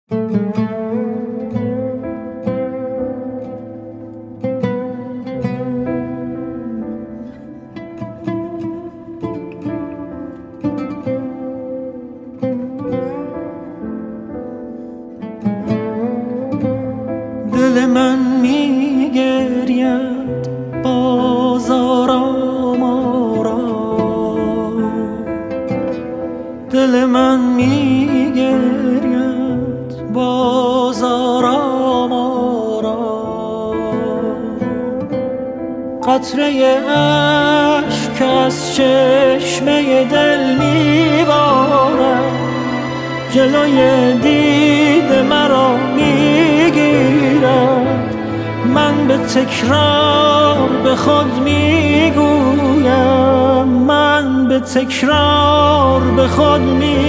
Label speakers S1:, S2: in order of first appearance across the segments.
S1: دل من میگرید باز آرام آرام، دل من میگرید باز آرام آرام. قطره اشک از چشمه دل میبارد، جلوی دید مرا میگیرد. من به تکرار به خود میگویم، من به تکرار به خود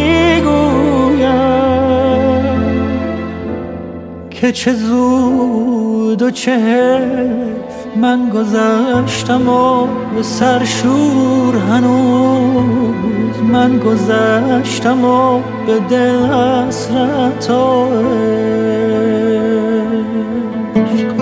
S1: میگویم که چه زود و چه حیف من گذشتم و به سرشور هنوز من گذشتم و به دل حسرت و عشق.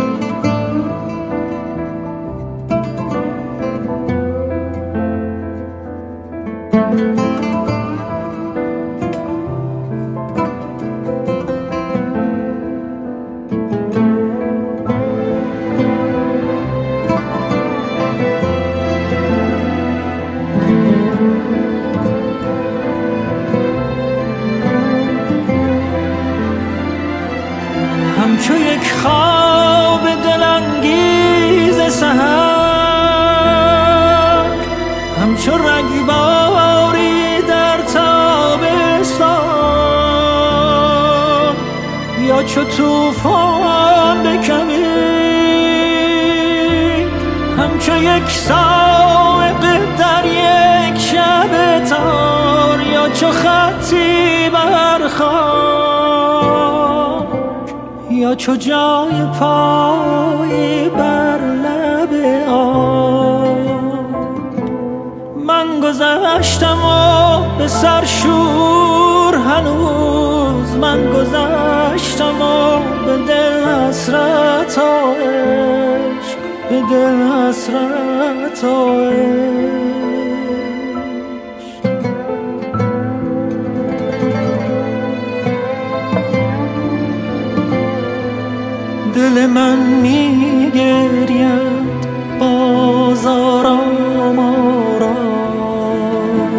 S1: همچو یک خواب دلانگیز سحر، همچو رگباری در تابستان، یا چو طوفان بکمید، همچو یک صاعقه در یک شب تار، یا چو خطی بر خاک، یا چو جای پای بر لب آب. من گذشتم و به سرشور هنوز من گذشتم و به دل حسرت و عشق، به دل حسرت و عشق. دل من میگرید باز آرام آرام،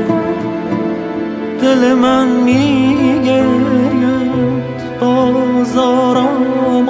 S1: دل من میگرید باز آرام